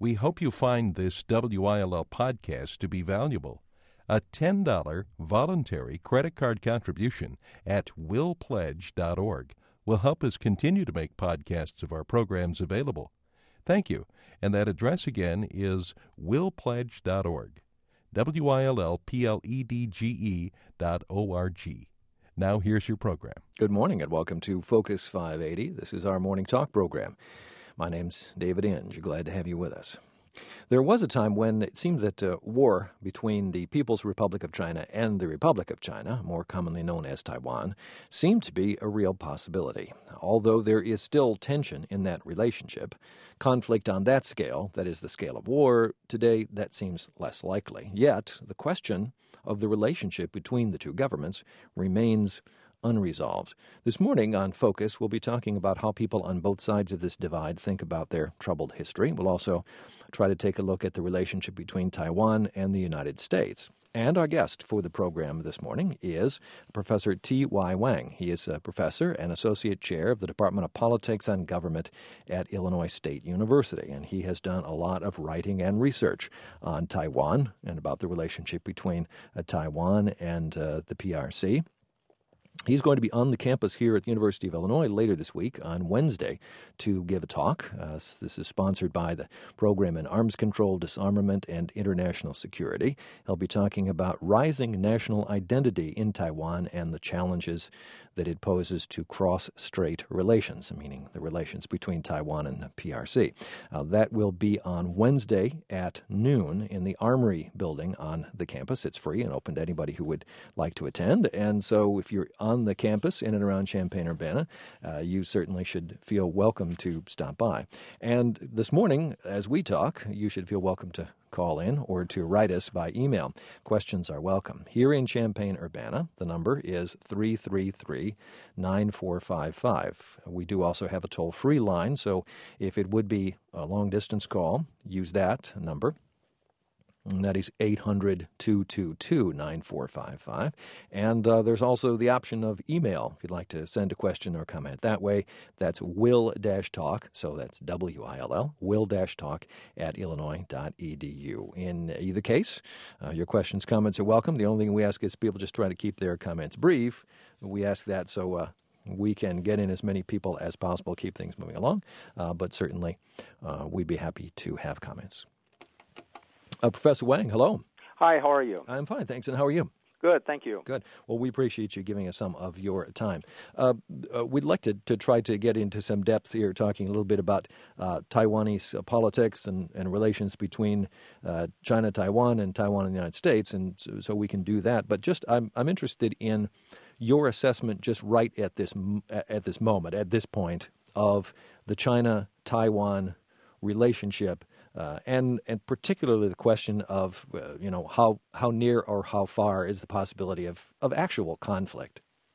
We hope you find this WILL podcast to be valuable. A $10 voluntary credit card contribution at willpledge.org will help us continue to make podcasts of our programs available. Thank you. And that address again is willpledge.org. WILLPLEDGE.org. Now here's your program. Good morning and welcome to Focus 580. This is our morning talk program. My name's David Inge. Glad to have you with us. There was a time when it seemed that war between the People's Republic of China and the Republic of China, more commonly known as Taiwan, seemed to be a real possibility. Although there is still tension in that relationship, conflict on that scale, that is the scale of war, today that seems less likely. Yet, the question of the relationship between the two governments remains unresolved. This morning on Focus, we'll be talking about how people on both sides of this divide think about their troubled history. We'll also try to take a look at the relationship between Taiwan and the United States. And our guest for the program this morning is Professor T.Y. Wang. He is a professor and associate chair of the Department of Politics and Government at Illinois State University, and he has done a lot of writing and research on Taiwan and about the relationship between Taiwan and the PRC. He's going to be on the campus here at the University of Illinois later this week on Wednesday to give a talk. This is sponsored by the Program in Arms Control, Disarmament, and International Security. He'll be talking about rising national identity in Taiwan and the challenges that it poses to cross-strait relations, meaning the relations between Taiwan and the PRC. That will be on Wednesday at noon in the Armory building on the campus. It's free and open to anybody who would like to attend. And so if you're on the campus in and around Champaign-Urbana, you certainly should feel welcome to stop by. And this morning, as we talk, you should feel welcome to call in or to write us by email. Questions are welcome. Here in Champaign-Urbana, the number is 333-9455. We do also have a toll-free line, so if it would be a long-distance call, use that number. And that is 800-222-9455. And there's also the option of email if you'd like to send a question or comment that way. That's will-talk, so that's W-I-L-L, will-talk at illinois.edu. In either case, your questions, comments are welcome. The only thing we ask is people just try to keep their comments brief. We ask that so we can get in as many people as possible, keep things moving along. But certainly, we'd be happy to have comments. Professor Wang, hello. Hi, how are you? I'm fine, thanks. And how are you? Good, thank you. Good. Well, we appreciate you giving us some of your time. We'd like to try to get into some depth here, talking a little bit about Taiwanese politics and relations between China, Taiwan, and Taiwan and the United States, and so we can do that. But just I'm interested in your assessment just right at this moment, at this point, of the China-Taiwan relationship. And particularly the question of, how near or how far is the possibility of actual conflict?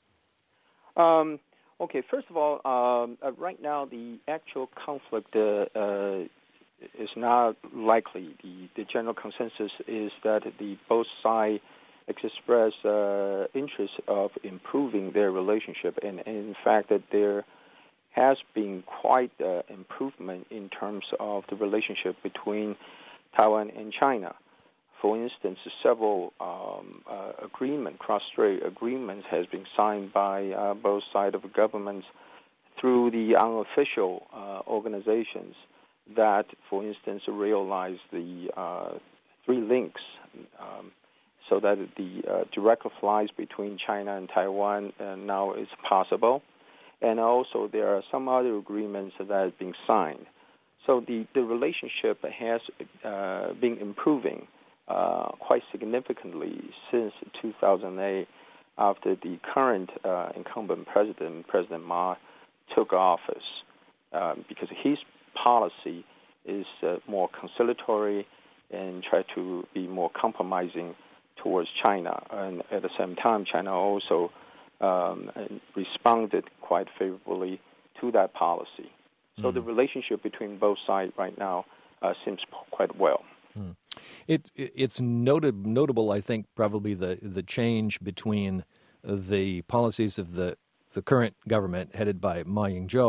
Okay, first of all, right now the actual conflict is not likely. The general consensus is that both sides express interest of improving their relationship, and in fact that there has been quite improvement in terms of the relationship between Taiwan and China. For instance, several cross-strait agreements has been signed by both sides of the governments through the unofficial organizations that, for instance, realize the three links so that the direct flights between China and Taiwan now is possible. And also there are some other agreements that have been signed. So the relationship has been improving quite significantly since 2008 after the current incumbent President Ma, took office because his policy is more conciliatory and try to be more compromising towards China. And at the same time, China also responded quite favorably to that policy. So the relationship between both sides right now seems quite well. It's notable, I think, probably the change between the policies of the current government headed by Ma Ying-jeou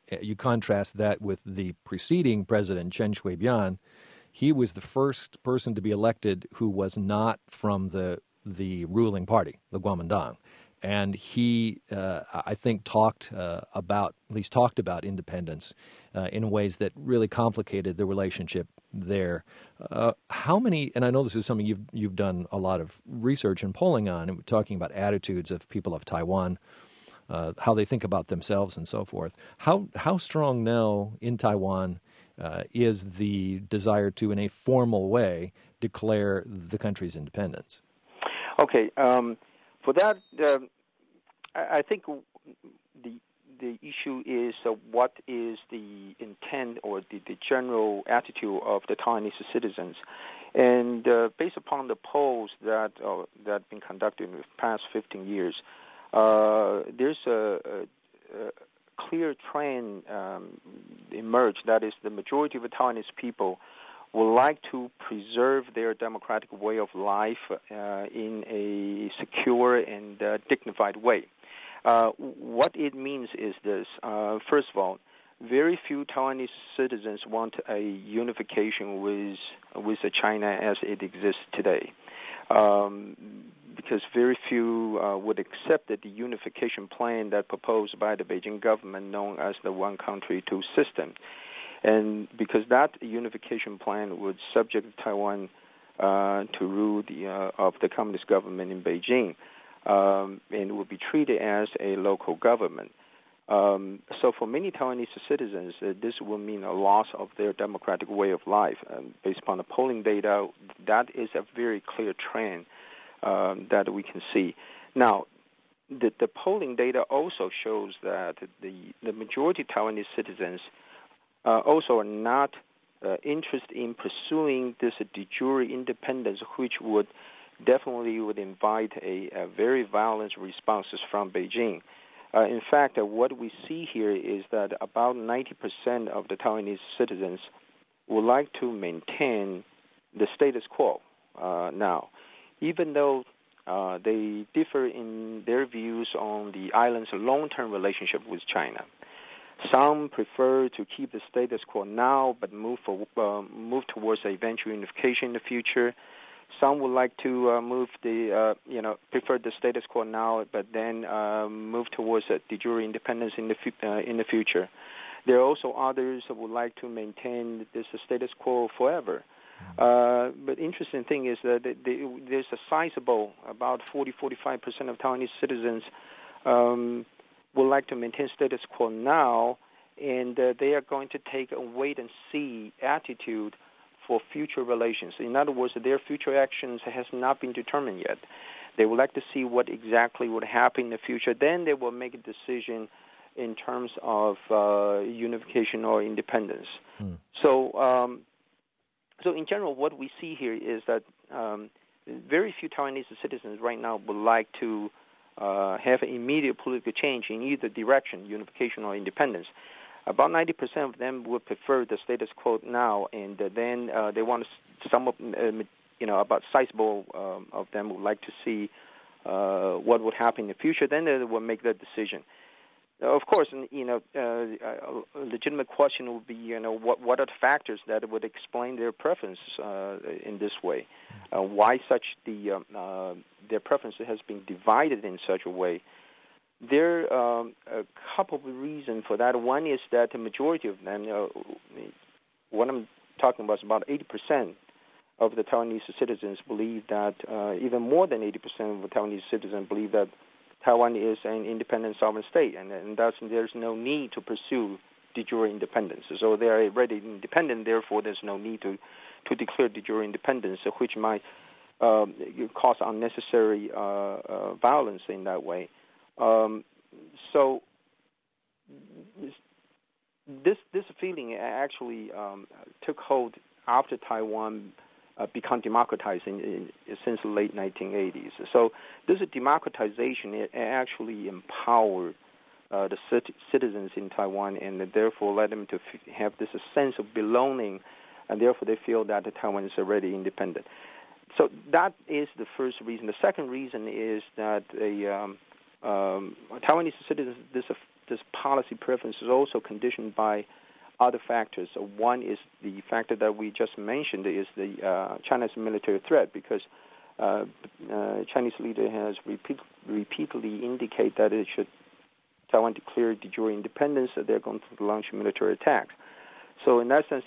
you contrast that with the preceding president, Chen Shui-bian. He was the first person to be elected who was not from the ruling party, the Kuomintang. And he, I think, talked about independence in ways that really complicated the relationship there. How many, and I know this is something you've done a lot of research and polling on, talking about attitudes of people of Taiwan, how they think about themselves and so forth. How strong now in Taiwan is the desire to, in a formal way, declare the country's independence? Okay, for that, I think the issue is what is the intent or the general attitude of the Taiwanese citizens, and based upon the polls that have been conducted in the past 15 years, there's a clear trend emerged. That is, the majority of the Taiwanese people would like to preserve their democratic way of life in a secure and dignified way. What it means is this. First of all, very few Taiwanese citizens want a unification with China as it exists today, because very few would accept that the unification plan that proposed by the Beijing government, known as the one country, two system. And because that unification plan would subject Taiwan to rule of the communist government in Beijing, and would be treated as a local government. So for many Taiwanese citizens, this will mean a loss of their democratic way of life. Based upon the polling data, that is a very clear trend that we can see. Now, the polling data also shows that the majority of Taiwanese citizens also are not interested in pursuing this de jure independence, which would definitely invite a very violent responses from Beijing. In fact, what we see here is that about 90% of the Taiwanese citizens would like to maintain the status quo now, even though they differ in their views on the island's long-term relationship with China. Some prefer to keep the status quo now, but move towards eventual unification in the future. Some would like to prefer the status quo now, but then move towards de jure independence in the future. There are also others who would like to maintain this status quo forever. But interesting thing is that there's a sizable, about 40-45% of Taiwanese citizens would like to maintain status quo now, and they are going to take a wait-and-see attitude for future relations. In other words, their future actions has not been determined yet. They would like to see what exactly would happen in the future. Then they will make a decision in terms of unification or independence. So in general, what we see here is that very few Taiwanese citizens right now would like to have an immediate political change in either direction, unification or independence. About 90% of them would prefer the status quo now, and then they want some of, about sizable of them would like to see what would happen in the future. Then they will make that decision. Of course, a legitimate question would be, what are the factors that would explain their preference in this way? Why their preference has been divided in such a way? There are a couple of reasons for that. One is that the majority of them, what I'm talking about is about 80% of the Taiwanese citizens believe that, even more than 80% of the Taiwanese citizens believe that Taiwan is an independent sovereign state, and thus there's no need to pursue de jure independence. So they are already independent, therefore there's no need to declare de jure independence, which might cause unnecessary violence in that way. So this feeling actually took hold after Taiwan become democratized since the late 1980s. So this democratization actually empowered the citizens in Taiwan, and therefore led them to have this sense of belonging, and therefore they feel that Taiwan is already independent. So that is the first reason. The second reason is that Taiwanese citizens this policy preference is also conditioned by other factors. So one is the factor that we just mentioned is the China's military threat, because Chinese leader has repeatedly indicated that Taiwan declare de jure independence, that they're going to launch military attacks. So in that sense,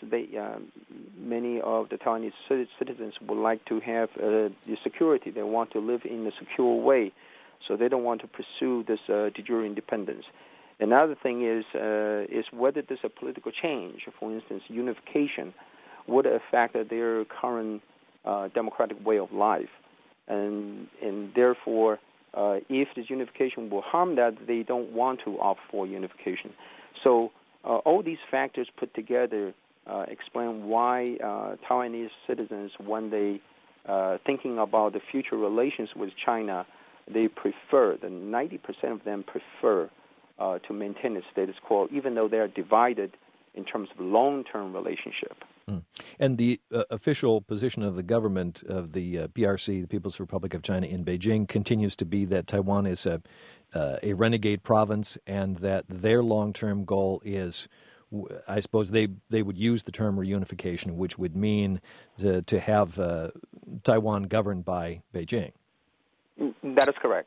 many of the Taiwanese citizens would like to have the security. They want to live in a secure way, so they don't want to pursue this de jure independence. Another thing is whether there's a political change, for instance, unification, would affect their current democratic way of life, and therefore, if this unification will harm that, they don't want to opt for unification. So all these factors put together explain why Taiwanese citizens, when they thinking about the future relations with China, they prefer, 90% of them prefer to maintain the status quo, even though they are divided in terms of long-term relationship. And the official position of the government of the PRC, the People's Republic of China in Beijing, continues to be that Taiwan is a renegade province, and that their long-term goal is, I suppose they would use the term reunification, which would mean to have Taiwan governed by Beijing. That is correct.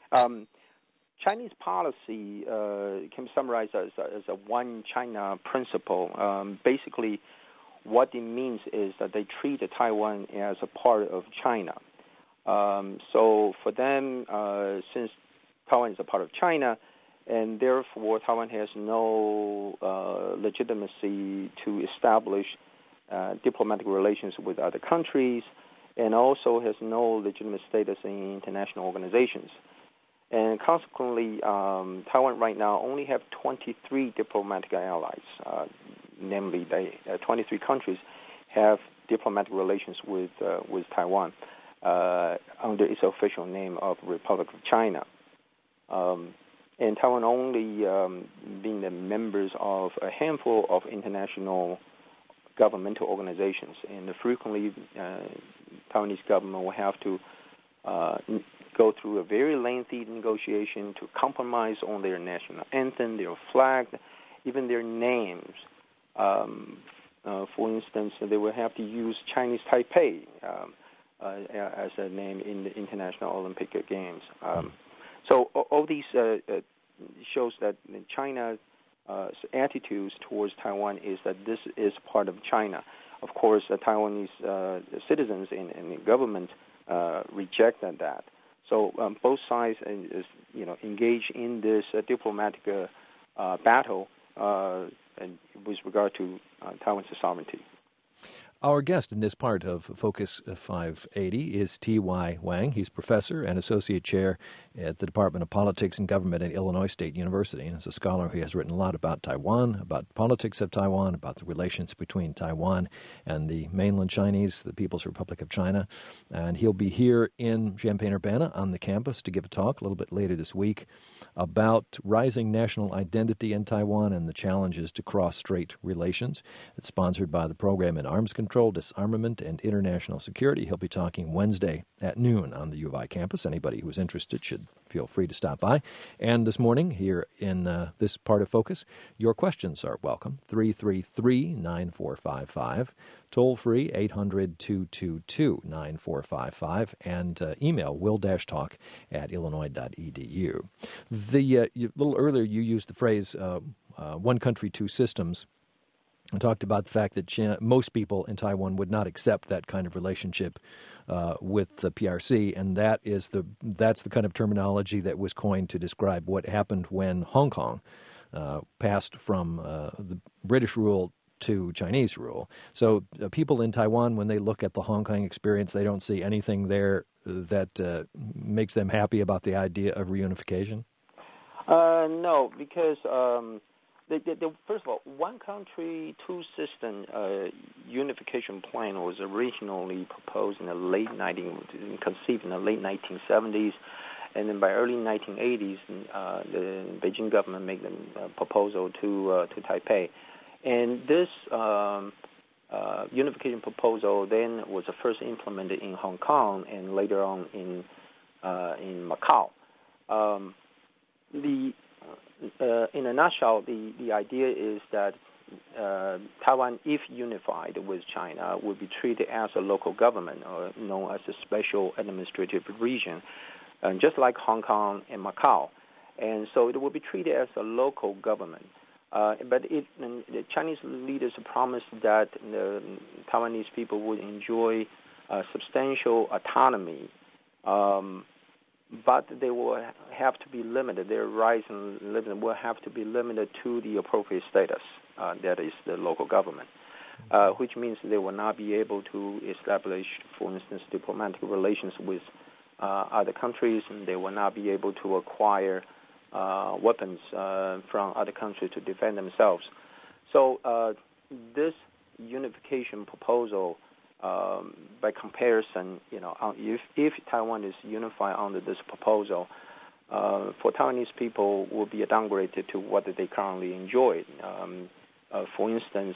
Chinese policy can be summarized as a one China principle. Basically, what it means is that they treat Taiwan as a part of China. So for them, since Taiwan is a part of China, and therefore Taiwan has no legitimacy to establish diplomatic relations with other countries, and also has no legitimate status in international organizations. And consequently, Taiwan right now only have 23 diplomatic allies. Namely, 23 countries have diplomatic relations with Taiwan under its official name of Republic of China. And Taiwan only being the members of a handful of international governmental organizations. And frequently, Taiwanese government will have to go through a very lengthy negotiation to compromise on their national anthem, their flag, even their names. For instance, they will have to use Chinese Taipei as a name in the International Olympic Games. So all these shows that China's attitudes towards Taiwan is that this is part of China. Of course, Taiwanese citizens and the government rejected that. So both sides, engage in this diplomatic battle with regard to Taiwan's sovereignty. Our guest in this part of Focus 580 is T.Y. Wang. He's professor and associate chair at the Department of Politics and Government at Illinois State University. And as a scholar, he has written a lot about Taiwan, about politics of Taiwan, about the relations between Taiwan and the mainland Chinese, the People's Republic of China. And he'll be here in Champaign-Urbana on the campus to give a talk a little bit later this week about rising national identity in Taiwan and the challenges to cross-strait relations. It's sponsored by the Program in Arms Control, Disarmament, and International Security. He'll be talking Wednesday at noon on the U of I campus. Anybody who's interested should feel free to stop by. And this morning, here in this part of Focus, your questions are welcome. 333-9455. Toll free, 800-222-9455, and email will-talk@illinois.edu. A little earlier, you used the phrase one country, two systems. I talked about the fact that most people in Taiwan would not accept that kind of relationship with the PRC, and that's the kind of terminology that was coined to describe what happened when Hong Kong passed from the British rule to Chinese rule. So people in Taiwan, when they look at the Hong Kong experience, they don't see anything there that makes them happy about the idea of reunification? No, because first of all, one country, two system unification plan was originally proposed conceived in the late 1970s, and then by early 1980s, the Beijing government made a proposal to Taipei. And this unification proposal then was first implemented in Hong Kong and later on in Macau. in a nutshell, the idea is that Taiwan, if unified with China, would be treated as a local government, or known as a special administrative region, just like Hong Kong and Macau. And so it will be treated as a local government. But the Chinese leaders promised that the Taiwanese people would enjoy substantial autonomy, but they will have to be limited. Their rights and liberty will have to be limited to the appropriate status, that is the local government, which means they will not be able to establish, for instance, diplomatic relations with other countries, and they will not be able to acquire weapons from other countries to defend themselves. So this unification proposal, by comparison, if Taiwan is unified under this proposal, for Taiwanese people will be a downgrade to what they currently enjoy. For instance,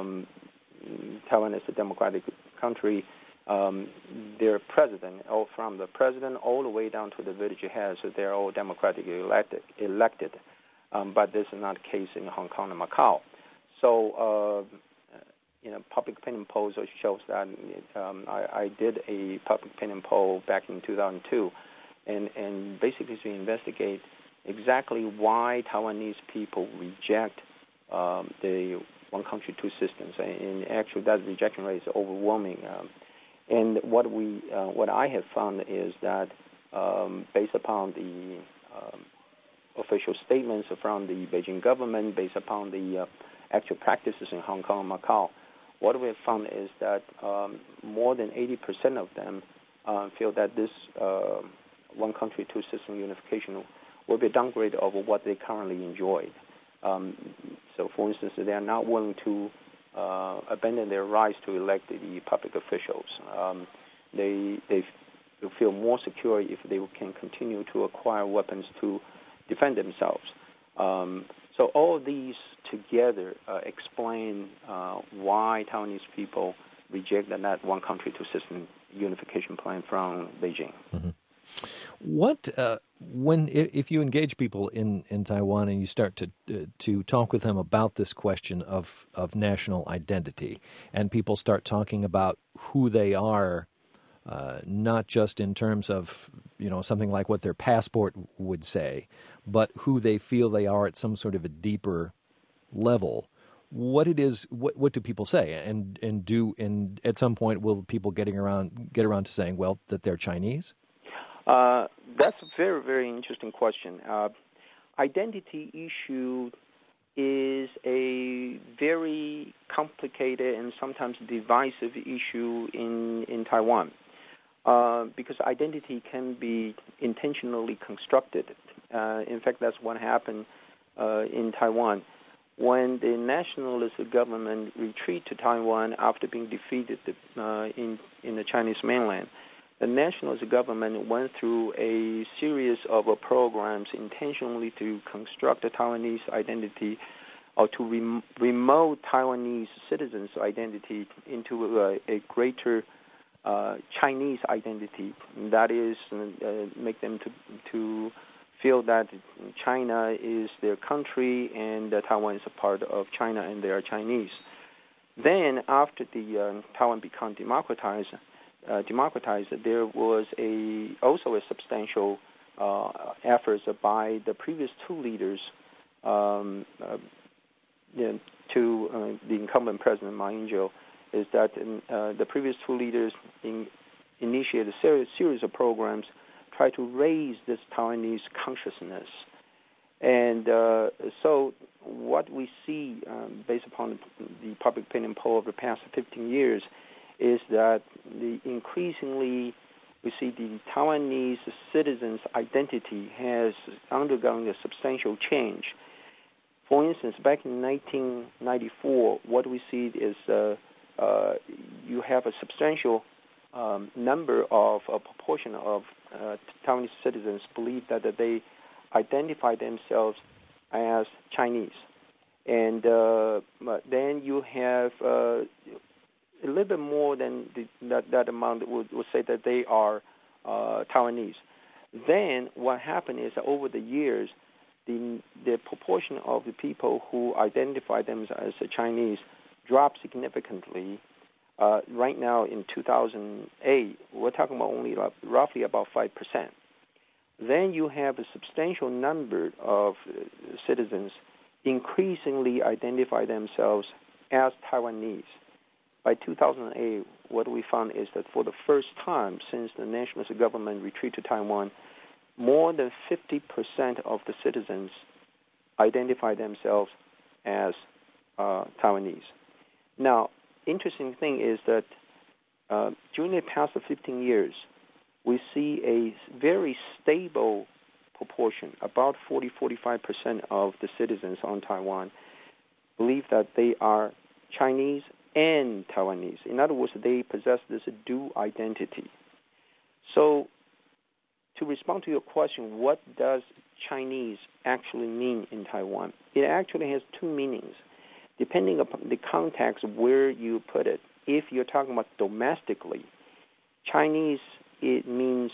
Taiwan is a democratic country. Their president, from the president all the way down to the village heads, they're all democratically elected. But this is not the case in Hong Kong and Macau. So, public opinion polls shows that I did a public opinion poll back in 2002, and basically to investigate exactly why Taiwanese people reject the one country, two systems. And actually, that rejection rate is overwhelming. And what I have found is that based upon the official statements from the Beijing government, based upon the actual practices in Hong Kong and Macau, what we have found is that more than 80% of them feel that this one country, two system unification will be a downgrade of what they currently enjoy. So, for instance, they are not willing to abandon their rights to elect the public officials. They feel more secure if they can continue to acquire weapons to defend themselves. So all of these together explain why Taiwanese people reject that one country, two system unification plan from Beijing. Mm-hmm. What if you engage people in Taiwan and you start to talk with them about this question of national identity, and people start talking about who they are, not just in terms of something like what their passport would say, but who they feel they are at some sort of a deeper level. What do people say, and at some point will people get around to saying, well, that they're Chinese? That's a very, very interesting question. Identity issue is a very complicated and sometimes divisive issue in Taiwan, because identity can be intentionally constructed. In fact, that's what happened in Taiwan. When the nationalist government retreated to Taiwan after being defeated in the Chinese mainland, the nationalist government went through a series of programs intentionally to construct a Taiwanese identity, or to remote Taiwanese citizens' identity into a greater Chinese identity. That is, make them to feel that China is their country and Taiwan is a part of China and they are Chinese. Then, after the Taiwan became democratized, there was also a substantial efforts by the previous two leaders to the incumbent President Ma Ying-jeou, is that the previous two leaders initiated a series of programs try to raise this Taiwanese consciousness. And so what we see based upon the public opinion poll of the past 15 years is that increasingly we see the Taiwanese citizens' identity has undergone a substantial change. For instance, back in 1994, what we see is you have a substantial number of a proportion of Taiwanese citizens believe that they identify themselves as Chinese. And then you have a little bit more than that amount would say that they are Taiwanese. Then what happened is that over the years, the proportion of the people who identify themselves as Chinese dropped significantly. Right now, in 2008, we're talking about only roughly about 5%. Then you have a substantial number of citizens increasingly identify themselves as Taiwanese. By 2008, what we found is that for the first time since the nationalist government retreated to Taiwan, more than 50% of the citizens identify themselves as Taiwanese. Now, interesting thing is that during the past 15 years, we see a very stable proportion, about 40-45% of the citizens on Taiwan believe that they are Chinese and Taiwanese. In other words, they possess this dual identity. So, to respond to your question, what does Chinese actually mean in Taiwan? It actually has two meanings, depending upon the context where you put it. If you're talking about domestically, Chinese, it means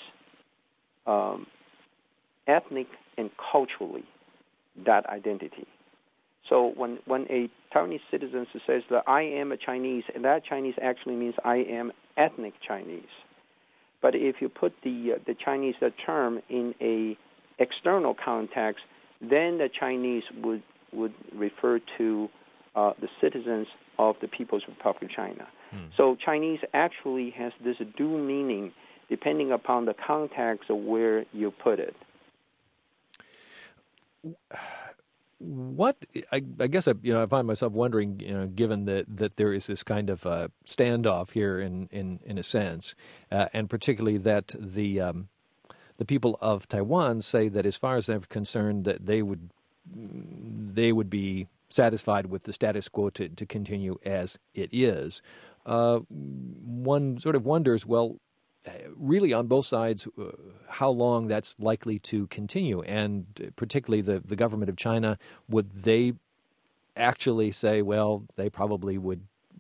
ethnic and culturally that identity. So when a Taiwanese citizen says that I am a Chinese, and that Chinese actually means I am ethnic Chinese. But if you put the Chinese term in a external context, then the Chinese would refer to the citizens of the People's Republic of China. So Chinese actually has this dual meaning depending upon the context of where you put it. What I guess I find myself wondering, given that there is this kind of standoff here in a sense, and particularly that the people of Taiwan say that as far as they're concerned, that they would be satisfied with the status quo to continue as it is. One sort of wonders, well, really on both sides, how long that's likely to continue, and particularly the government of China, would they actually say, well, they probably would,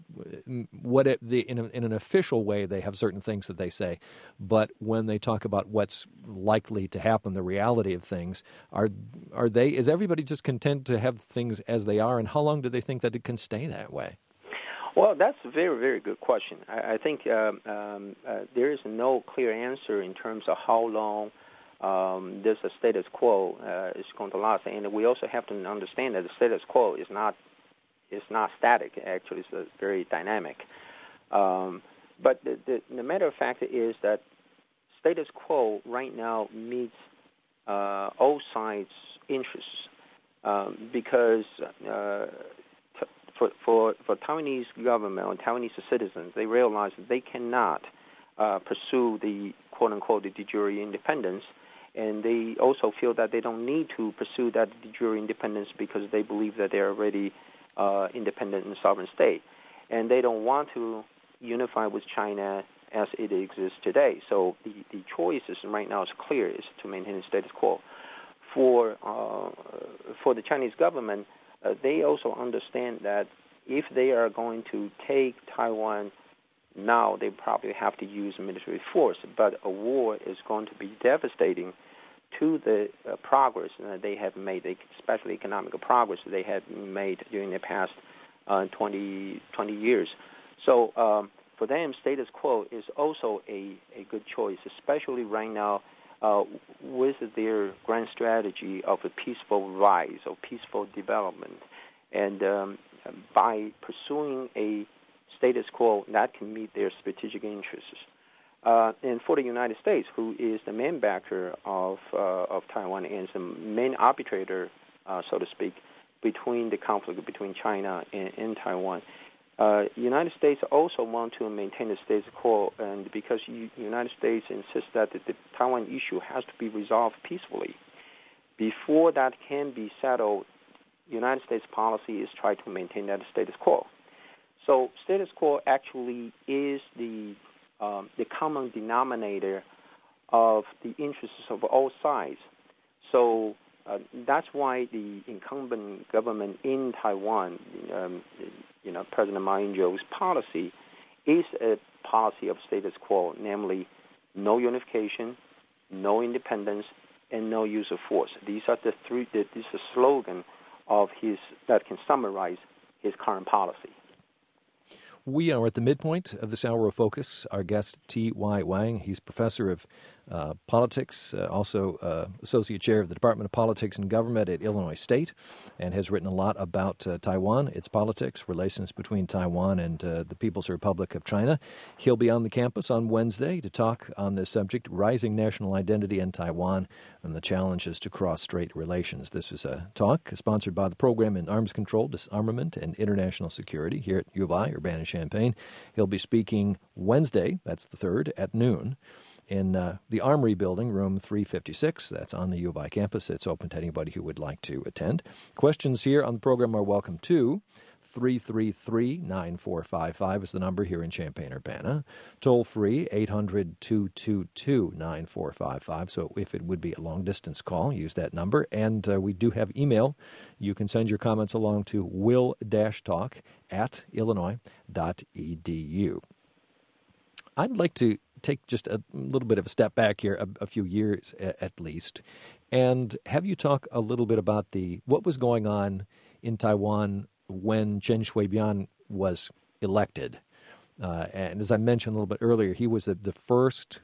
in an official way, they have certain things that they say, but when they talk about what's likely to happen, the reality of things, is everybody just content to have things as they are, and how long do they think that it can stay that way? Well, that's a very, very good question. I think there is no clear answer in terms of how long this status quo is going to last. And we also have to understand that the status quo is not static. Actually, it's very dynamic. But the matter of fact is that status quo right now meets all sides' interests because for Taiwanese government or Taiwanese citizens, they realize that they cannot pursue the quote-unquote de jure independence, and they also feel that they don't need to pursue that de jure independence because they believe that they're already independent and sovereign state, and they don't want to unify with China as it exists today. So the choices right now is clear, is to maintain the status quo. For the Chinese government, they also understand that if they are going to take Taiwan now, they probably have to use military force, but a war is going to be devastating to the progress they have made, especially economic progress they have made during the past 20 years. So for them, status quo is also a good choice, especially right now with their grand strategy of a peaceful rise or peaceful development. And by pursuing a status quo, that can meet their strategic interests. And for the United States, who is the main backer of Taiwan and is the main arbitrator, so to speak, between the conflict between China and Taiwan, the United States also want to maintain the status quo, and because the United States insists that the Taiwan issue has to be resolved peacefully. Before that can be settled, United States policy is try to maintain that status quo. So status quo actually is the common denominator of the interests of all sides. So that's why the incumbent government in Taiwan, President Ma Ying-jeou's policy is a policy of status quo, namely no unification, no independence, and no use of force. These are the three. This is the slogan of his that can summarize his current policy. We are at the midpoint of this hour of focus. Our guest, T.Y. Wang, he's professor of politics, also associate chair of the Department of Politics and Government at Illinois State, and has written a lot about Taiwan, its politics, relations between Taiwan and the People's Republic of China. He'll be on the campus on Wednesday to talk on this subject, rising national identity in Taiwan and the challenges to cross-strait relations. This is a talk sponsored by the Program in Arms Control, Disarmament, and International Security here at U of I, Urbana-Champaign. He'll be speaking Wednesday, that's the 3rd, at noon, in the Armory Building, room 356. That's on the U of I campus. It's open to anybody who would like to attend. Questions here on the program are welcome too. 333-9455 is the number here in Champaign-Urbana. Toll-free, 800-222-9455. So if it would be a long-distance call, use that number. And we do have email. You can send your comments along to will-talk@illinois.edu. I'd like to take just a little bit of a step back here, a few years at least, and have you talk a little bit about what was going on in Taiwan when Chen Shui-bian was elected. And as I mentioned a little bit earlier, he was the first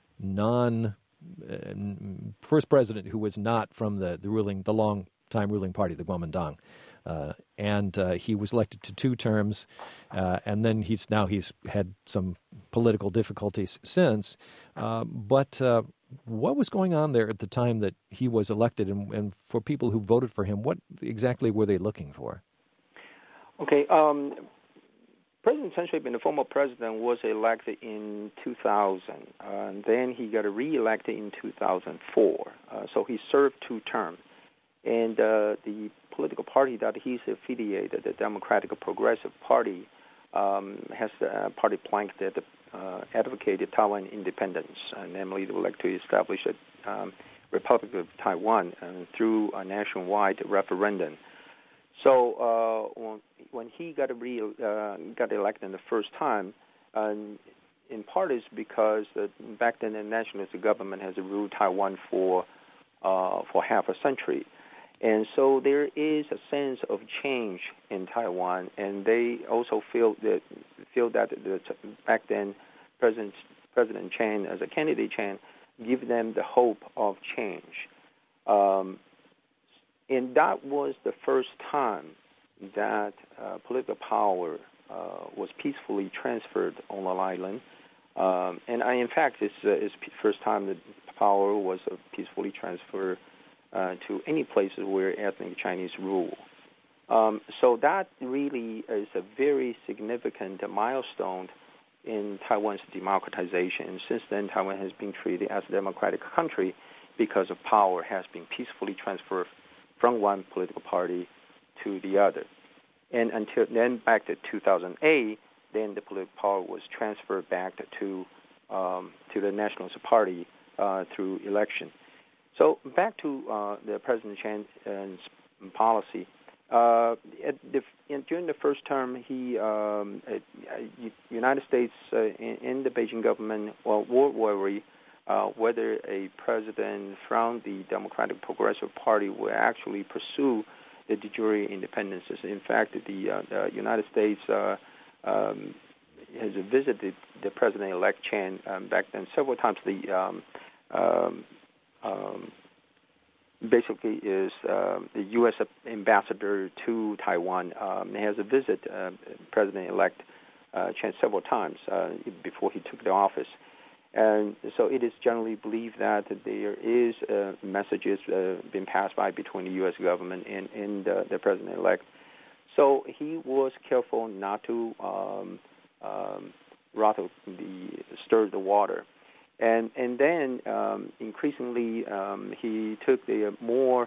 first president who was not from the long-time ruling party, the Kuomintang. And he was elected to 2 terms, and then he's had some political difficulties since. But what was going on there at the time that he was elected, and for people who voted for him, what exactly were they looking for? Okay, President Chen Shui-bian, the former president, was elected in 2000, and then he got re-elected in 2004. So he served 2 terms. And the political party that he's affiliated, the Democratic Progressive Party, has a party plank that advocated Taiwan independence, namely they would like to establish a Republic of Taiwan through a nationwide referendum. So when he got elected the first time, in part is because back then the nationalist government has ruled Taiwan for half a century. And so there is a sense of change in Taiwan, and they also feel that back then President Chen, as a candidate Chen, give them the hope of change. And that was the first time that political power was peacefully transferred on Long Island. In fact, it's the first time that power was peacefully transferred to any places where ethnic Chinese rule. So that really is a very significant milestone in Taiwan's democratization. And since then, Taiwan has been treated as a democratic country because of power has been peacefully transferred from one political party to the other. And until then, back to 2008, then the political power was transferred back to the Nationalist Party through election. So back to the President Chen's policy. During the first term, he United States in the Beijing government were worried whether a president from the Democratic Progressive Party will actually pursue the de jure independences. In fact, the United States has visited the President-elect Chen back then several times. Basically is the U.S. ambassador to Taiwan has visited President-elect Chen several times before he took the office. And so it is generally believed that there is messages being passed by between the U.S. government and the President-elect. So he was careful not to stir the water. And then increasingly he took the more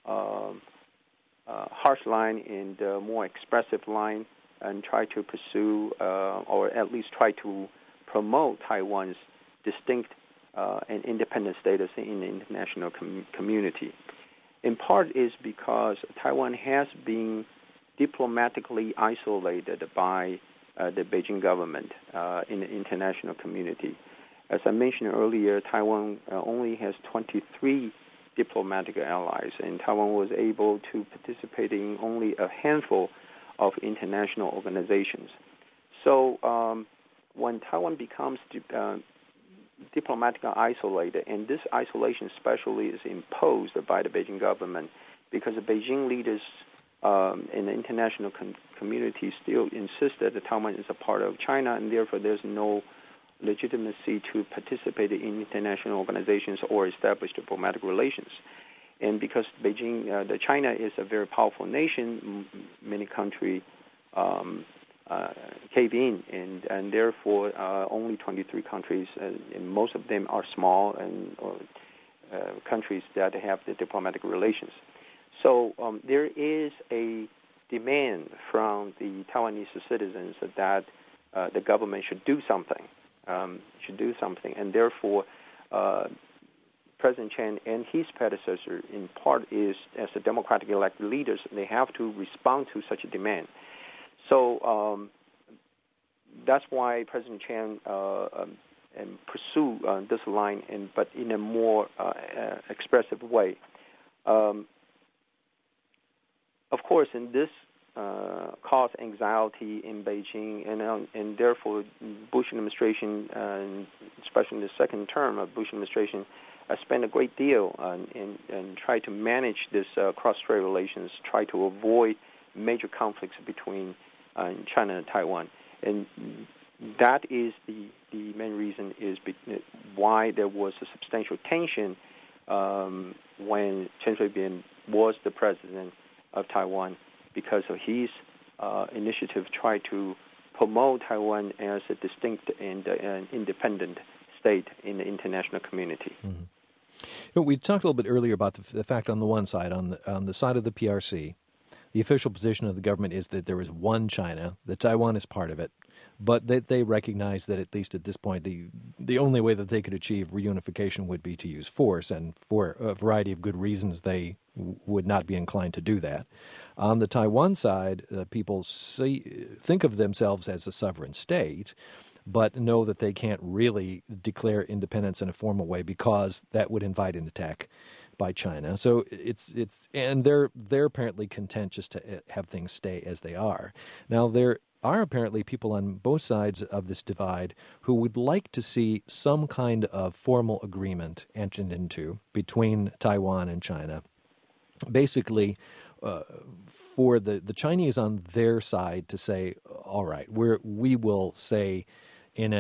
harsh line and more expressive line and tried to pursue or at least try to promote Taiwan's distinct and independent status in the international community. In part is because Taiwan has been diplomatically isolated by the Beijing government in the international community. As I mentioned earlier, Taiwan only has 23 diplomatic allies, and Taiwan was able to participate in only a handful of international organizations. So when Taiwan becomes diplomatically isolated, and this isolation especially is imposed by the Beijing government, because the Beijing leaders in the international community still insist that Taiwan is a part of China, and therefore there's no legitimacy to participate in international organizations or establish diplomatic relations. And because Beijing, China is a very powerful nation, many countries cave in, and therefore only 23 countries, and most of them are small and countries that have the diplomatic relations. So there is a demand from the Taiwanese citizens that the government should do something, and therefore President Chen and his predecessor, in part, is as the democratically elected leaders, they have to respond to such a demand. So that's why President Chen pursue this line, but in a more expressive way. Of course, in this caused anxiety in Beijing, and therefore Bush administration, especially in the second term of Bush administration, spent a great deal and tried to manage this cross-strait relations, try to avoid major conflicts between China and Taiwan. And that is the main reason is why there was a substantial tension when Chen Shui-bian was the president of Taiwan, because of his initiative try to promote Taiwan as a distinct and independent state in the international community. Mm-hmm. We talked a little bit earlier about the fact on the one side, on the side of the PRC, the official position of the government is that there is one China, that Taiwan is part of it, but that they recognize that at least at this point, the only way that they could achieve reunification would be to use force, and for a variety of good reasons, they would not be inclined to do that. On the Taiwan side, people think of themselves as a sovereign state, but know that they can't really declare independence in a formal way because that would invite an attack by China. So and they're apparently content just to have things stay as they are. Now there are apparently people on both sides of this divide who would like to see some kind of formal agreement entered into between Taiwan and China. Basically, for the Chinese on their side to say, all right, we will say in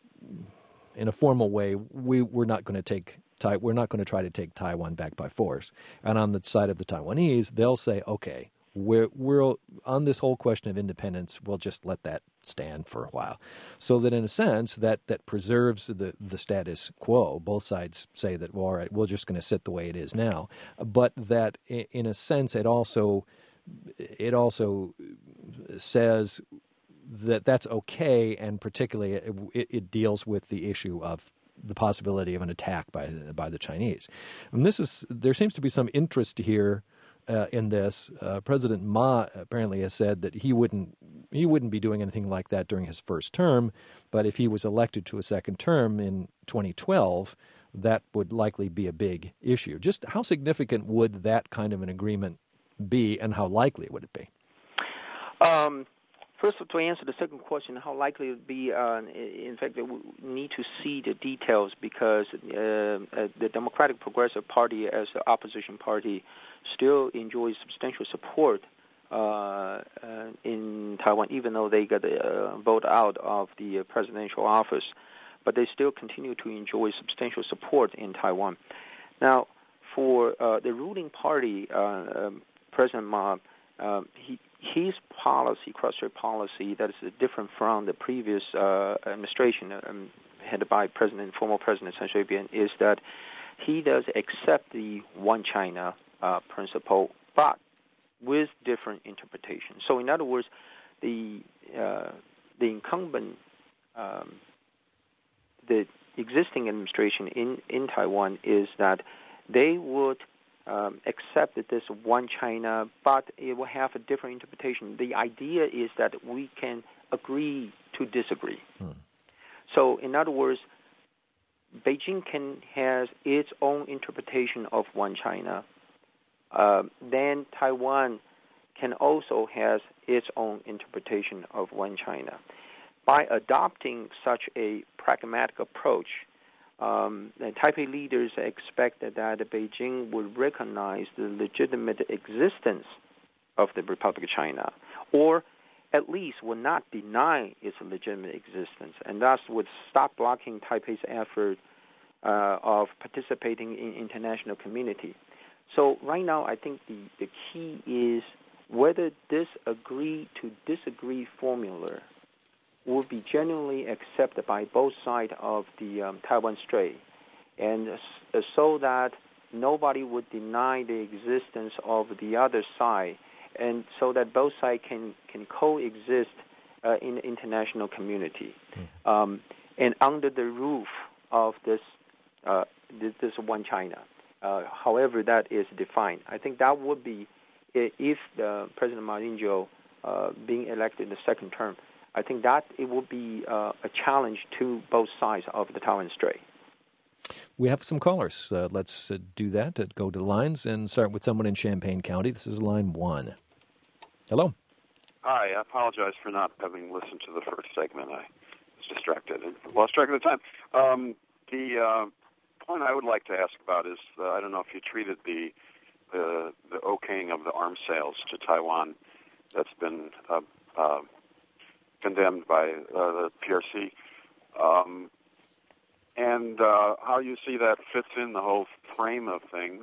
a formal way, we're not going to try to take Taiwan back by force. And on the side of the Taiwanese, they'll say, okay, we're on this whole question of independence, we'll just let that stand for a while. So that in a sense, that preserves the status quo. Both sides say that, well, all right, we're just going to sit the way it is now. But that in a sense, it also says that that's okay, and particularly it deals with the issue of the possibility of an attack by the Chinese. And there seems to be some interest here in this. President Ma apparently has said that he wouldn't be doing anything like that during his first term, but if he was elected to a second term in 2012, that would likely be a big issue. Just how significant would that kind of an agreement be, and how likely would it be? First, to answer the second question, how likely it would be, in fact, we need to see the details, because the Democratic Progressive Party as an opposition party still enjoys substantial support in Taiwan, even though they got a vote out of the presidential office. But they still continue to enjoy substantial support in Taiwan. Now, for the ruling party, President Ma, his policy, cross-strait policy, that is different from the previous administration headed by former President Chen Shui-bian, is that he does accept the one China principle, but with different interpretations. So, in other words, the incumbent, the existing administration in Taiwan is that they would accept that there's one China, but it will have a different interpretation. The idea is that we can agree to disagree. So, in other words, Beijing has its own interpretation of one China. Then Taiwan can also has its own interpretation of one China. By adopting such a pragmatic approach, the Taipei leaders expected that Beijing would recognize the legitimate existence of the Republic of China, or at least would not deny its legitimate existence, and thus would stop blocking Taipei's effort of participating in international community. So right now, I think the key is whether this agree to disagree formula will be genuinely accepted by both sides of the Taiwan Strait, and so that nobody would deny the existence of the other side, and so that both sides can coexist in the international community, and under the roof of this one China, however that is defined. I think that would be, if President Ma Ying-jeou being elected in the second term, I think that it will be a challenge to both sides of the Taiwan Strait. We have some callers. Let's do that. Go to the lines and start with someone in Champaign County. This is line 1. Hello. Hi. I apologize for not having listened to the first segment. I was distracted and lost track of the time. The point I would like to ask about is, I don't know if you treated the okaying of the arms sales to Taiwan that's been condemned by the PRC, and how you see that fits in the whole frame of things,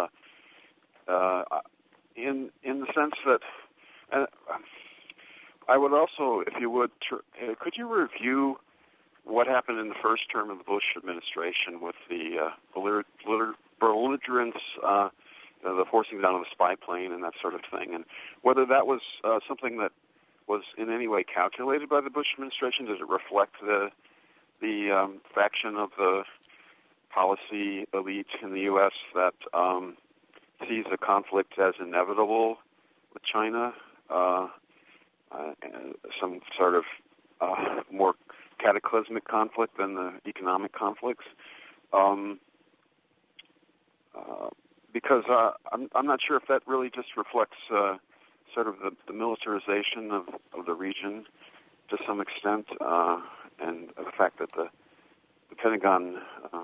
in the sense that, I would also, if you would, could you review what happened in the first term of the Bush administration with the belligerence, the forcing down of the spy plane and that sort of thing, and whether that was something that was in any way calculated by the Bush administration? Does it reflect the faction of the policy elite in the U.S. that sees the conflict as inevitable with China, some sort of more cataclysmic conflict than the economic conflicts? Because I'm not sure if that really just reflects sort of the militarization of the region to some extent, and the fact that the Pentagon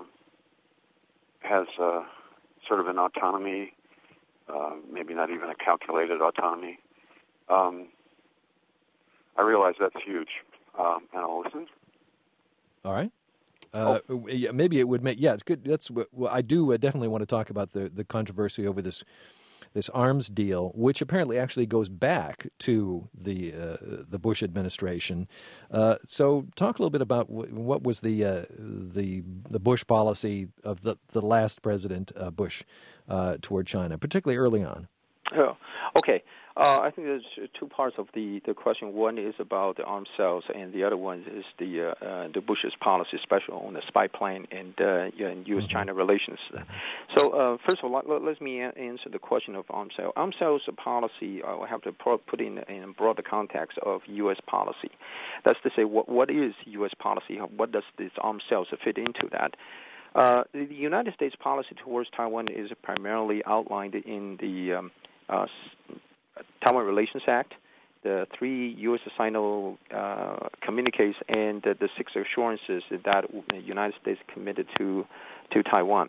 has sort of an autonomy, maybe not even a calculated autonomy. I realize that's huge, and I'll listen. All right. Maybe it would make, it's good. I do definitely want to talk about the controversy over this arms deal, which apparently actually goes back to the Bush administration. So talk a little bit about what was the Bush policy of the last President Bush toward China, particularly early on. Oh, okay. I think there's two parts of the question. One is about the arms sales, and the other one is the Bush's policy, especially on the spy plane and U.S.-China relations. So first of all, let me answer the question of arms sales. Arms sales policy, I will have to put in a broader context of U.S. policy. That's to say, what is U.S. policy? What does this arms sales fit into that? The United States policy towards Taiwan is primarily outlined in the Taiwan Relations Act, the 3 U.S.-Sino communiques, and the 6 assurances that the United States committed to Taiwan.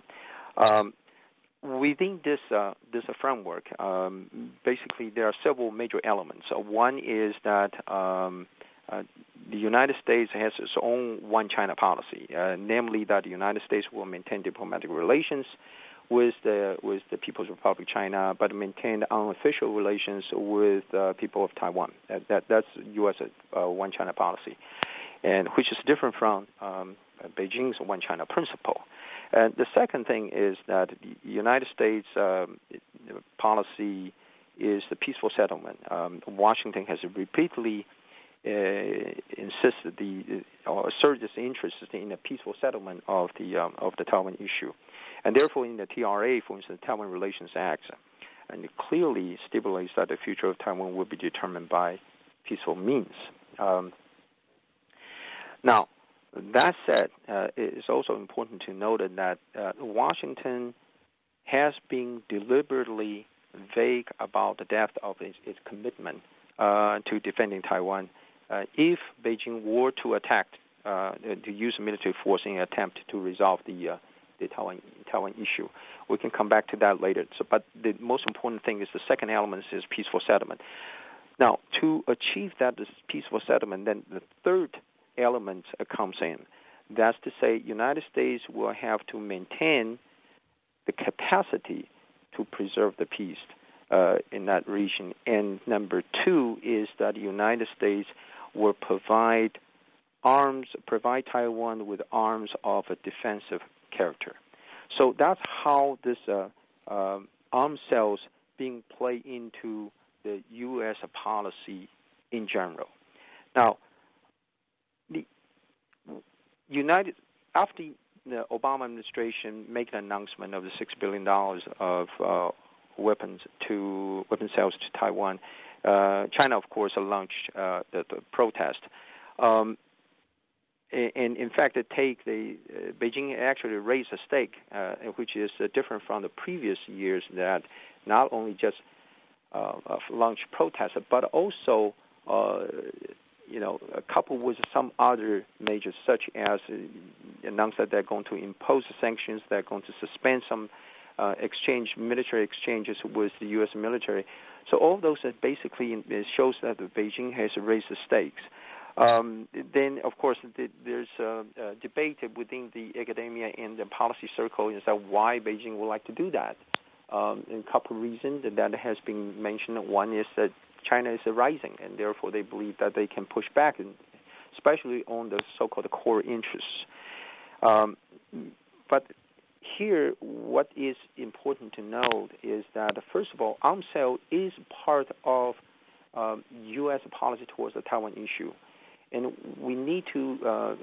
Within this framework, basically there are several major elements. One is that the United States has its own one China policy, namely that the United States will maintain diplomatic relations with the People's Republic of China, but maintain unofficial relations with people of Taiwan. That's U.S. one China policy, and which is different from Beijing's one China principle. And the second thing is that the United States policy is the peaceful settlement. Washington has repeatedly insisted or asserted its interest in a peaceful settlement of the Taiwan issue. And therefore, in the TRA, for instance, the Taiwan Relations Act, and it clearly stipulates that the future of Taiwan will be determined by peaceful means. Now, That said, it is also important to note that Washington has been deliberately vague about the depth of its commitment to defending Taiwan. If Beijing were to attack, to use military force in an attempt to resolve the Taiwan issue, we can come back to that later. So, but the most important thing is the second element is peaceful settlement. Now, to achieve that peaceful settlement, then the third element comes in. That's to say, United States will have to maintain the capacity to preserve the peace in that region. And number two is that the United States will provide Taiwan with arms of a defensive character. So that's how this arms sales being played into the U.S. policy in general. Now, after the Obama administration made an announcement of the $6 billion of weapon sales to Taiwan, China, of course, launched the protest. And in fact, Beijing actually raised a stake, which is different from the previous years, that not only just launched protests, but also coupled with some other measures, such as announced that they're going to impose sanctions, they're going to suspend some military exchanges with the U.S. military. So all of those basically shows that Beijing has raised the stakes. Then, of course, there's a debate within the academia and the policy circle is that why Beijing would like to do that. And a couple of reasons that has been mentioned. One is that China is rising, and therefore they believe that they can push back, especially on the so-called core interests. But here, what is important to note is that, first of all, arms sale is part of U.S. policy towards the Taiwan issue. And we need to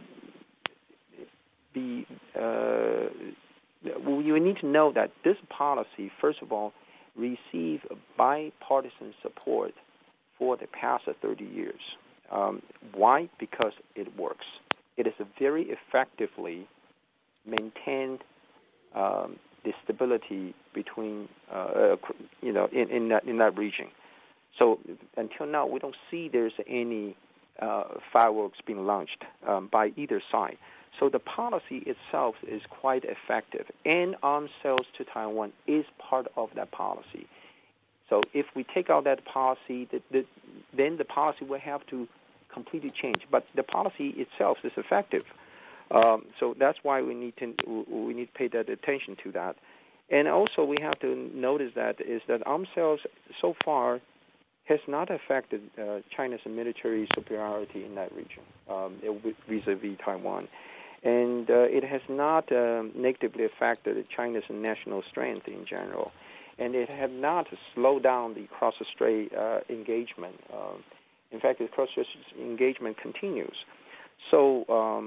we need to know that this policy, first of all, received bipartisan support for the past 30 years. Why? Because it works. It is very effectively maintained the stability between, in that region. So until now, we don't see there's any fireworks being launched by either side. So the policy itself is quite effective, and arms sales to Taiwan is part of that policy. So if we take out that policy, then the policy will have to completely change. But the policy itself is effective. So that's why we need to pay that attention to that. And also we have to notice that arms sales so far has not affected China's military superiority in that region vis-a-vis Taiwan. And it has not negatively affected China's national strength in general. And it has not slowed down the cross-strait engagement. In fact, the cross-strait engagement continues. So,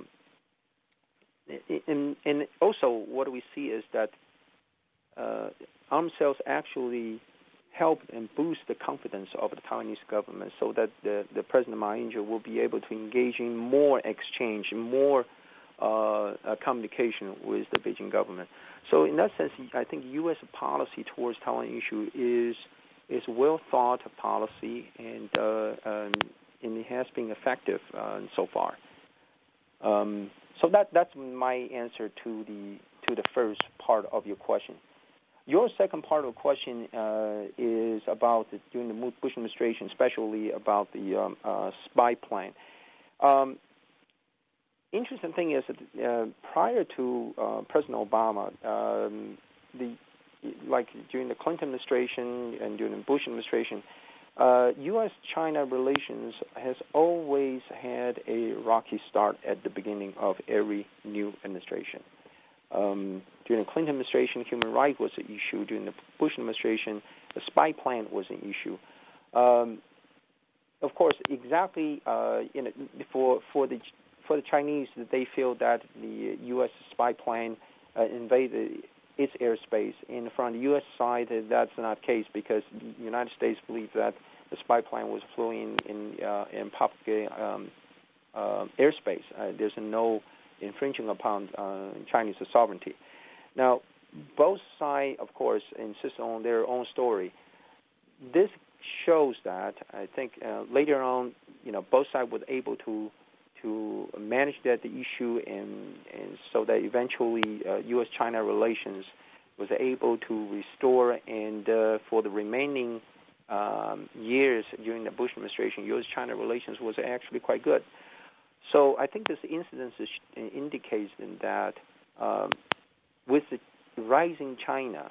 and also what we see is that arms sales actually help and boost the confidence of the Taiwanese government, so that the President Ma Ying-jeou will be able to engage in more exchange, more communication with the Beijing government. So in that sense, I think U.S. policy towards Taiwan issue is well thought policy, and it has been effective so far. So that's my answer to the first part of your question. Your second part of the question is about during the Bush administration, especially about the spy plane. Interesting thing is that prior to President Obama, during the Clinton administration and during the Bush administration, U.S.-China relations has always had a rocky start at the beginning of every new administration. During the Clinton administration, human rights was an issue. During the Bush administration, the spy plane was an issue. Of course, exactly for the Chinese, they feel that the U.S. spy plane invaded its airspace. And from the U.S. side, that's not the case, because the United States believes that the spy plane was flying in propagate airspace. There's no infringing upon Chinese sovereignty. Now, both sides, of course, insist on their own story. This shows that I think later on, both sides were able to manage that issue, and so that eventually U.S.-China relations was able to restore, and for the remaining years during the Bush administration, U.S.-China relations was actually quite good. So I think this incident indicates that with the rising China,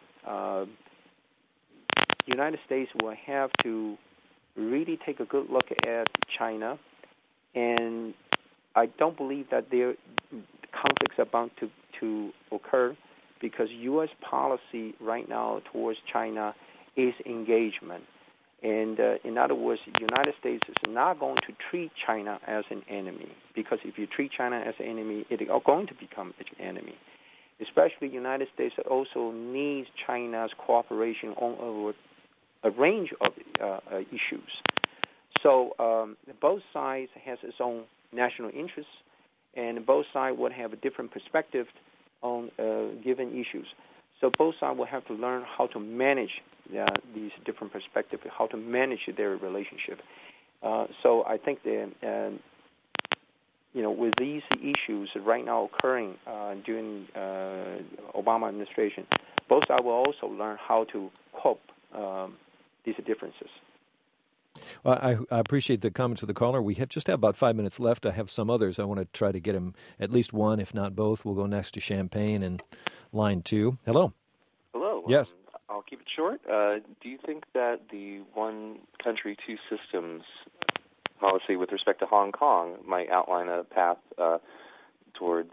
United States will have to really take a good look at China, and I don't believe that their conflicts are bound to occur, because U.S. policy right now towards China is engagement. And in other words, the United States is not going to treat China as an enemy, because if you treat China as an enemy, it is going to become an enemy. Especially the United States also needs China's cooperation on a range of issues. So both sides has its own national interests, and both sides would have a different perspective on given issues. So both sides will have to learn how to manage these different perspectives, how to manage their relationship. So I think that, with these issues right now occurring during Obama administration, both sides will also learn how to cope these differences. Well, I appreciate the comments of the caller. We just have about 5 minutes left. I have some others. I want to try to get him at least one, if not both. We'll go next to Champaign and line 2. Hello. Hello. Yes. I'll keep it short. Do you think that the one country, two systems policy with respect to Hong Kong might outline a path towards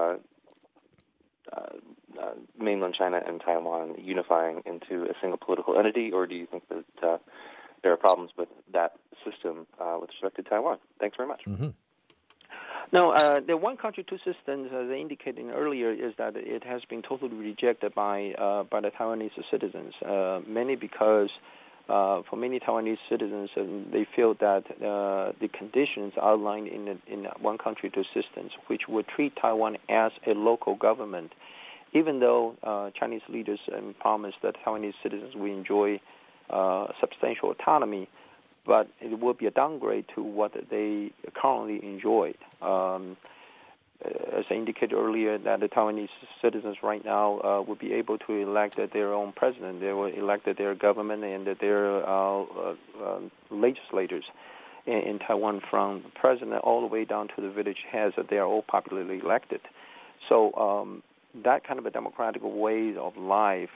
mainland China and Taiwan unifying into a single political entity, or do you think that there are problems with that system with respect to Taiwan? Thanks very much. Mm-hmm. No, the one country, two systems, as I indicated earlier, is that it has been totally rejected by the Taiwanese citizens, mainly because for many Taiwanese citizens, they feel that the conditions outlined in one country, two systems, which would treat Taiwan as a local government, even though Chinese leaders promised that Taiwanese citizens will enjoy substantial autonomy, but it will be a downgrade to what they currently enjoyed. As I indicated earlier, that the Taiwanese citizens right now will be able to elect their own president. They will elect their government and their legislators in Taiwan, from the president all the way down to the village heads. That they are all popularly elected. So that kind of a democratic way of life,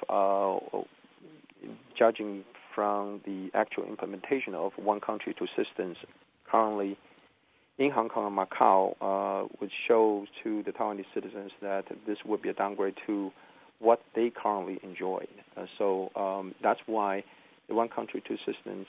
judging from the actual implementation of one country, two systems currently in Hong Kong and Macau, which shows to the Taiwanese citizens that this would be a downgrade to what they currently enjoy. So that's why the one country, two systems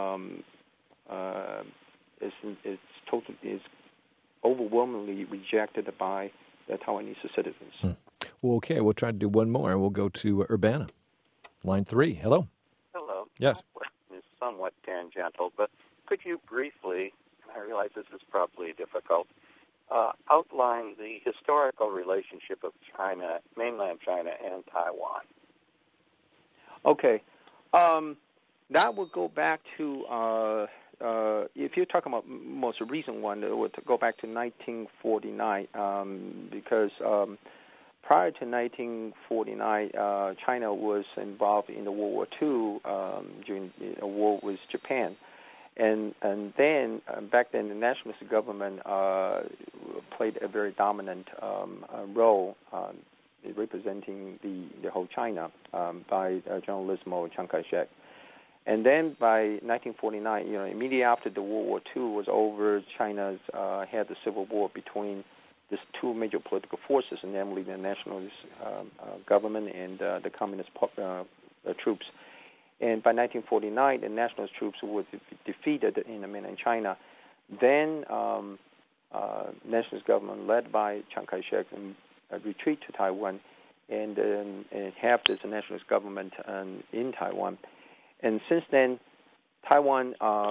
is overwhelmingly rejected by the Taiwanese citizens. Well, okay, we'll try to do one more. We'll go to Urbana. Line 3. Hello. Hello. Yes. My question is somewhat tangential, but could you briefly, I realize this is probably difficult, outline the historical relationship of China, mainland China, and Taiwan? Okay. That would go back to, if you're talking about most recent one, it would go back to 1949, because prior to 1949, China was involved in the World War II during a war with Japan. And then, back then, the nationalist government played a very dominant role representing the whole China by Generalissimo Chiang Kai-shek. And then by 1949, immediately after the World War II was over, China had the civil war between these two major political forces, namely the nationalist government and the communist troops. And by 1949, the nationalist troops were defeated in the mainland China. Then nationalist government led by Chiang Kai-shek retreat to Taiwan and have this nationalist government in Taiwan. And since then, Taiwan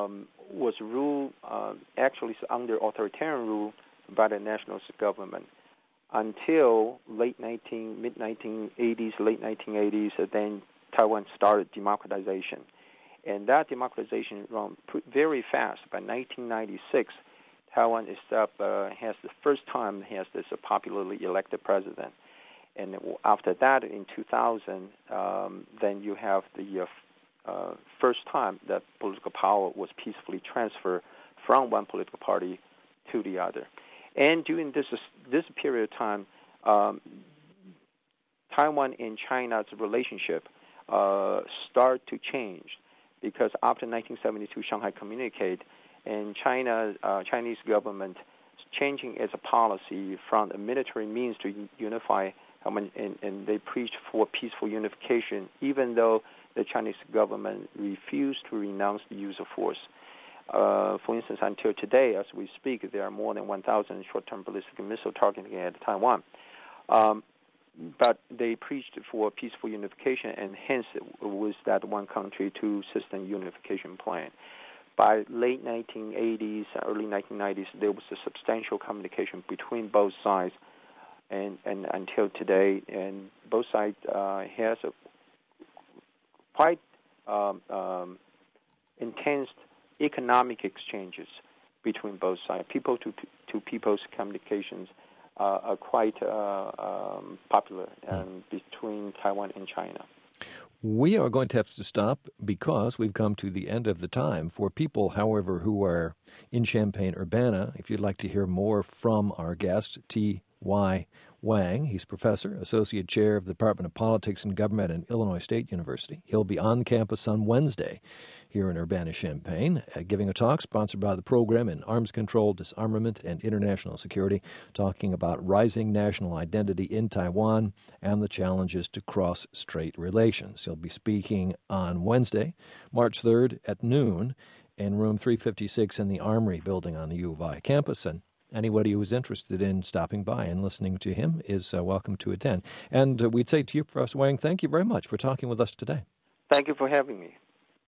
was ruled actually under authoritarian rule by the nationalist government until mid-1980s, late 1980s. Then Taiwan started democratization, and that democratization ran very fast. By 1996, Taiwan has the first time has this popularly elected president, and after that, in 2000, then you have the first time that political power was peacefully transferred from one political party to the other. And during this period of time, Taiwan and China's relationship start to change, because after 1972 Shanghai Communique, and Chinese government changing its policy from a military means to unify, and they preached for peaceful unification, even though the Chinese government refused to renounce the use of force. For instance, until today, as we speak, there are more than 1,000 short-term ballistic missiles targeting at Taiwan. But they preached for peaceful unification, and hence it was that one country, two system unification plan. By late 1980s, early 1990s, there was a substantial communication between both sides, and until today, and both sides has a quite intense economic exchanges between both sides. People to people's communications are quite popular between Taiwan and China. We are going to have to stop because we've come to the end of the time. For people, however, who are in Champaign-Urbana, if you'd like to hear more from our guest, T.Y. Wang, he's professor, associate chair of the Department of Politics and Government at Illinois State University. He'll be on campus on Wednesday here in Urbana-Champaign, giving a talk sponsored by the program in Arms Control, Disarmament, and International Security, talking about rising national identity in Taiwan and the challenges to cross-strait relations. He'll be speaking on Wednesday, March 3rd at noon in room 356 in the Armory building on the U of I campus, and anybody who is interested in stopping by and listening to him is welcome to attend. And we'd say to you, Professor Wang, thank you very much for talking with us today. Thank you for having me.